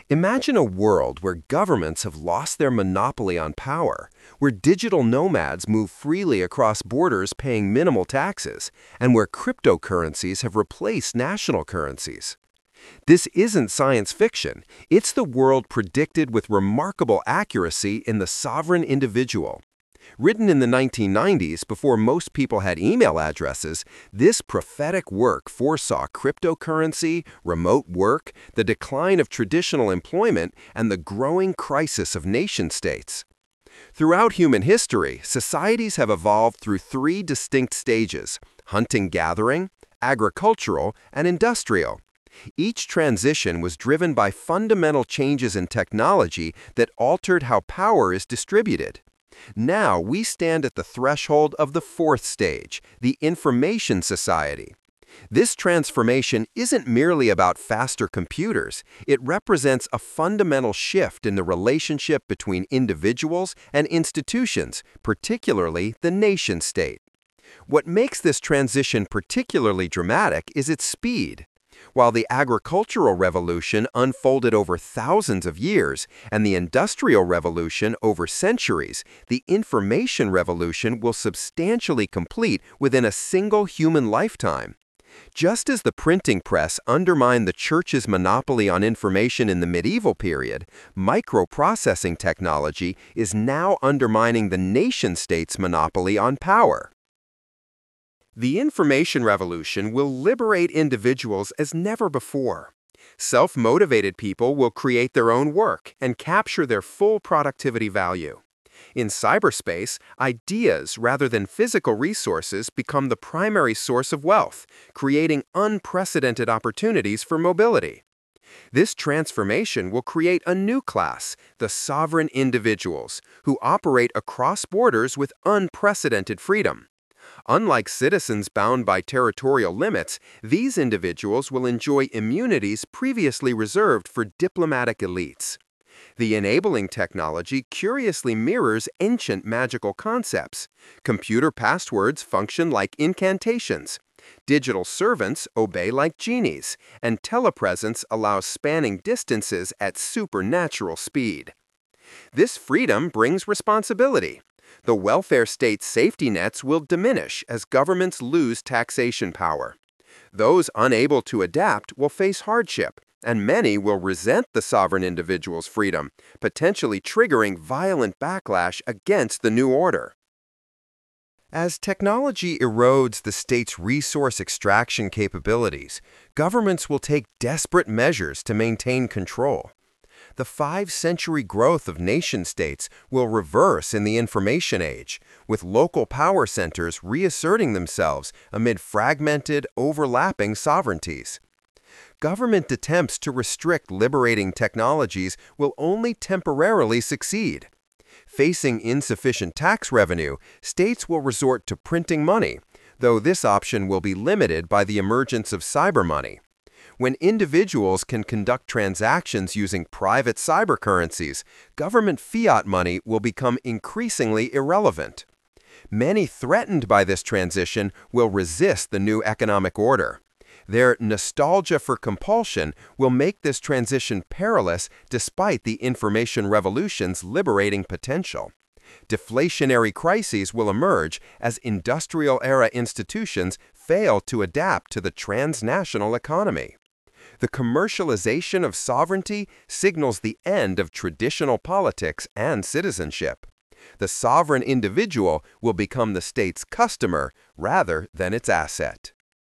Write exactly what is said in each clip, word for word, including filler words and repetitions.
Imagine a world where governments have lost their monopoly on power, where digital nomads move freely across borders paying minimal taxes, and where cryptocurrencies have replaced national currencies. This isn't science fiction, it's the world predicted with remarkable accuracy in The Sovereign Individual. Written in the nineteen nineties, before most people had email addresses, this prophetic work foresaw cryptocurrency, remote work, the decline of traditional employment, and the growing crisis of nation-states. Throughout human history, societies have evolved through three distinct stages: hunting-gathering, agricultural, and industrial. Each transition was driven by fundamental changes in technology that altered how power is distributed. Now we stand at the threshold of the fourth stage, the information society. This transformation isn't merely about faster computers. It represents a fundamental shift in the relationship between individuals and institutions, particularly the nation-state. What makes this transition particularly dramatic is its speed. While the agricultural revolution unfolded over thousands of years and the industrial revolution over centuries, the information revolution will substantially complete within a single human lifetime. Just as the printing press undermined the church's monopoly on information in the medieval period, microprocessing technology is now undermining the nation-state's monopoly on power. The information revolution will liberate individuals as never before. Self-motivated people will create their own work and capture their full productivity value. In cyberspace, ideas rather than physical resources become the primary source of wealth, creating unprecedented opportunities for mobility. This transformation will create a new class, the sovereign individuals, who operate across borders with unprecedented freedom. Unlike citizens bound by territorial limits, these individuals will enjoy immunities previously reserved for diplomatic elites. The enabling technology curiously mirrors ancient magical concepts. Computer passwords function like incantations. Digital servants obey like genies, and telepresence allows spanning distances at supernatural speed. This freedom brings responsibility. The welfare state's safety nets will diminish as governments lose taxation power. Those unable to adapt will face hardship, and many will resent the sovereign individual's freedom, potentially triggering violent backlash against the new order. As technology erodes the state's resource extraction capabilities, governments will take desperate measures to maintain control. The five-century growth of nation-states will reverse in the information age, with local power centers reasserting themselves amid fragmented, overlapping sovereignties. Government attempts to restrict liberating technologies will only temporarily succeed. Facing insufficient tax revenue, states will resort to printing money, though this option will be limited by the emergence of cyber money. When individuals can conduct transactions using private cybercurrencies, government fiat money will become increasingly irrelevant. Many threatened by this transition will resist the new economic order. Their nostalgia for compulsion will make this transition perilous despite the information revolution's liberating potential. Deflationary crises will emerge as industrial-era institutions fail to adapt to the transnational economy. The commercialization of sovereignty signals the end of traditional politics and citizenship. The sovereign individual will become the state's customer rather than its asset.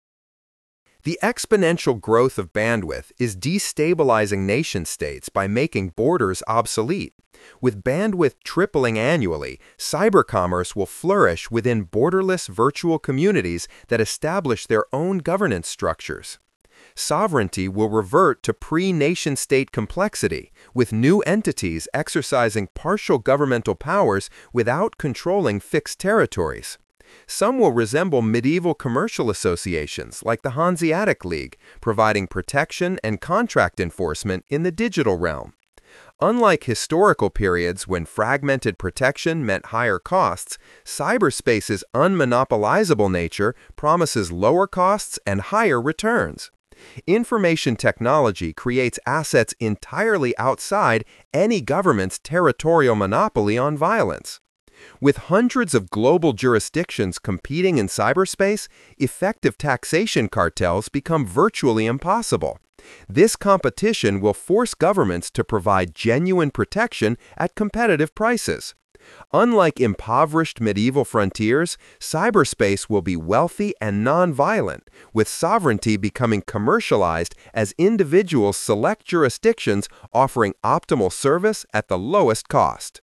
The exponential growth of bandwidth is destabilizing nation-states by making borders obsolete. With bandwidth tripling annually, cybercommerce will flourish within borderless virtual communities that establish their own governance structures. Sovereignty will revert to pre-nation-state complexity, with new entities exercising partial governmental powers without controlling fixed territories. Some will resemble medieval commercial associations like the Hanseatic League, providing protection and contract enforcement in the digital realm. Unlike historical periods when fragmented protection meant higher costs, cyberspace's unmonopolizable nature promises lower costs and higher returns. Information technology creates assets entirely outside any government's territorial monopoly on violence. With hundreds of global jurisdictions competing in cyberspace, effective taxation cartels become virtually impossible. This competition will force governments to provide genuine protection at competitive prices. Unlike impoverished medieval frontiers, cyberspace will be wealthy and non-violent, with sovereignty becoming commercialized as individuals select jurisdictions offering optimal service at the lowest cost.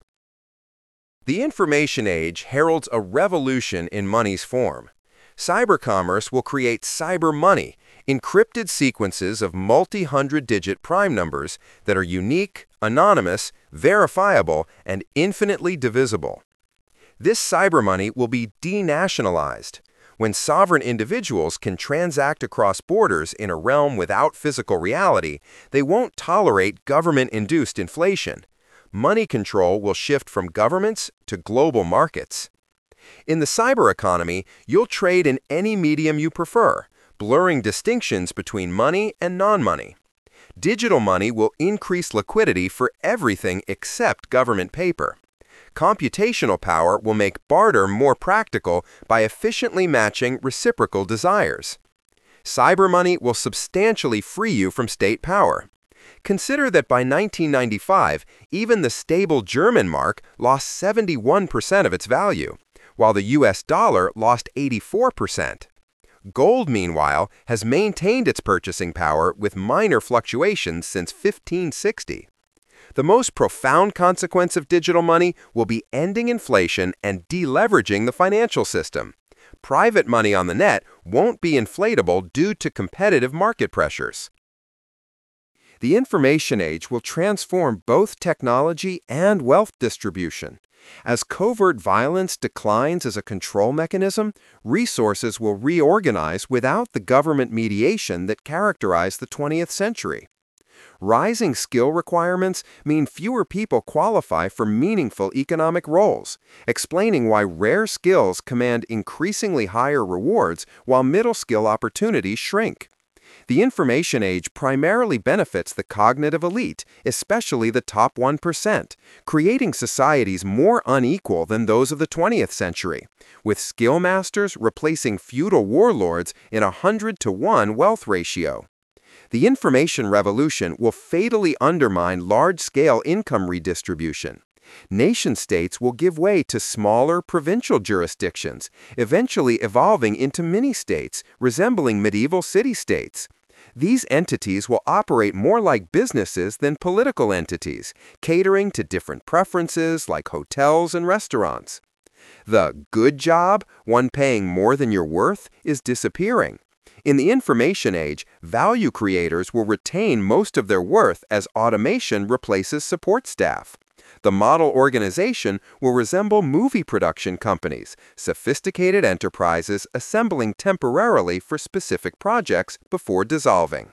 The information age heralds a revolution in money's form. Cybercommerce will create cyber money, encrypted sequences of multi-hundred digit prime numbers that are unique, anonymous, verifiable, and infinitely divisible. This cyber money will be denationalized. When sovereign individuals can transact across borders in a realm without physical reality, they won't tolerate government-induced inflation. Money control will shift from governments to global markets. In the cyber economy, you'll trade in any medium you prefer, blurring distinctions between money and non-money. Digital money will increase liquidity for everything except government paper. Computational power will make barter more practical by efficiently matching reciprocal desires. Cyber money will substantially free you from state power. Consider that by nineteen ninety-five, even the stable German mark lost seventy-one percent of its value, while the U S dollar lost eighty-four percent. Gold, meanwhile, has maintained its purchasing power with minor fluctuations since fifteen sixty. The most profound consequence of digital money will be ending inflation and deleveraging the financial system. Private money on the net won't be inflatable due to competitive market pressures. The information age will transform both technology and wealth distribution. As covert violence declines as a control mechanism, resources will reorganize without the government mediation that characterized the twentieth century. Rising skill requirements mean fewer people qualify for meaningful economic roles, explaining why rare skills command increasingly higher rewards while middle skill opportunities shrink. The information age primarily benefits the cognitive elite, especially the top one percent, creating societies more unequal than those of the twentieth century, with skill masters replacing feudal warlords in a hundred to one wealth ratio. The information revolution will fatally undermine large-scale income redistribution. Nation-states will give way to smaller provincial jurisdictions, eventually evolving into mini-states resembling medieval city-states. These entities will operate more like businesses than political entities, catering to different preferences like hotels and restaurants. The good job, one paying more than you're worth, is disappearing. In the information age, value creators will retain most of their worth as automation replaces support staff. The model organization will resemble movie production companies, sophisticated enterprises assembling temporarily for specific projects before dissolving.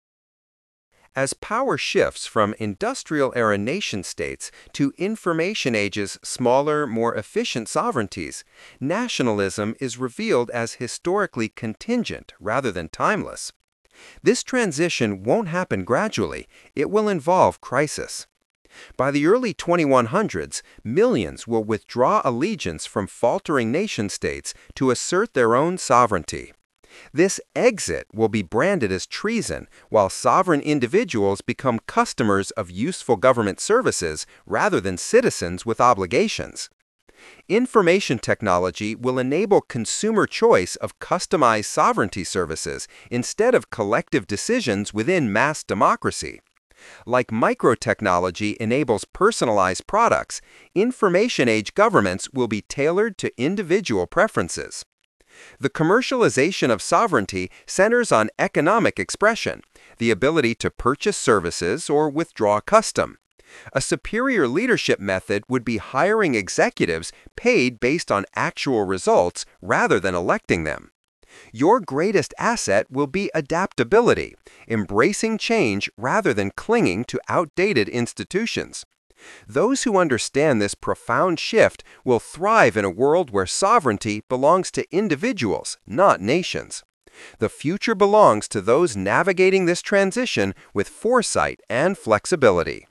As power shifts from industrial-era nation-states to information age's smaller, more efficient sovereignties, nationalism is revealed as historically contingent rather than timeless. This transition won't happen gradually, it will involve crisis. By the early twenty-one hundreds, millions will withdraw allegiance from faltering nation-states to assert their own sovereignty. This exit will be branded as treason, while sovereign individuals become customers of useful government services rather than citizens with obligations. Information technology will enable consumer choice of customized sovereignty services instead of collective decisions within mass democracy. Like microtechnology enables personalized products, information-age governments will be tailored to individual preferences. The commercialization of sovereignty centers on economic expression, the ability to purchase services or withdraw custom. A superior leadership method would be hiring executives paid based on actual results rather than electing them. Your greatest asset will be adaptability, embracing change rather than clinging to outdated institutions. Those who understand this profound shift will thrive in a world where sovereignty belongs to individuals, not nations. The future belongs to those navigating this transition with foresight and flexibility.